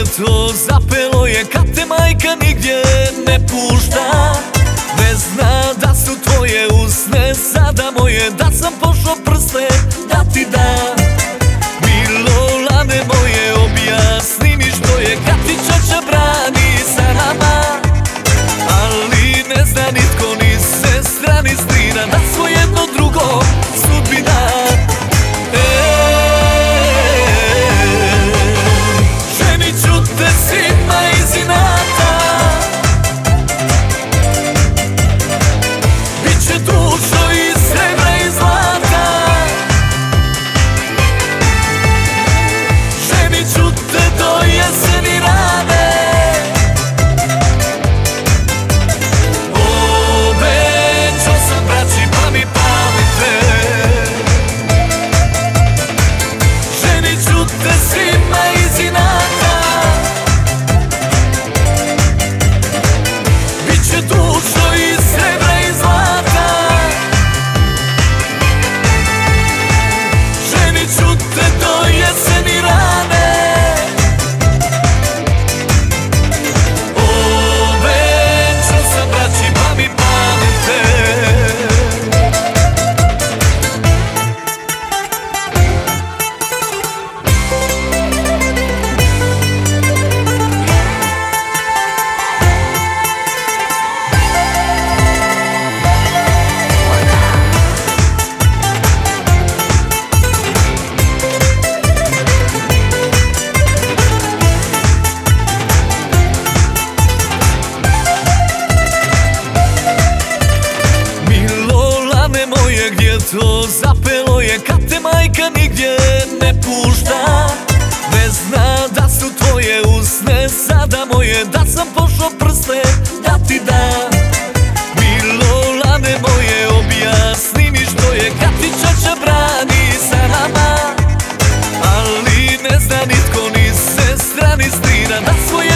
djeto, zapelo je kad te majka nigdje ne pušta. Ne zna da su tvoje usne sada moje, da sam pošao prste da ti dam. Milolane moje, objasni mi što je kad ti čača brani sa nama. Ali ne zna nitko, ni sestra, ni strina, da smo jedno drugo sudbina. Ženit ću te svima iz inata, biće dušo iz srebra i zlata. Ženit ću te do jeseni rane, obećao sam braći pa mi pamete. Ženit ću te svima iz inata, biće dušo iz srebra i zlata. Ženit ću te do jeseni rane, obećao sam braći pa mi pamete. Milolane moje, gdje to zapelo je kad te majka nigdje ne pušta. Ne zna da su tvoje usne sada moje, da sam pošao prste da ti dam. Milolane moje, objasni mi što je kad ti čača brani sa nama. Ali ne zna nitko, ni sestra, ni strina, da svoje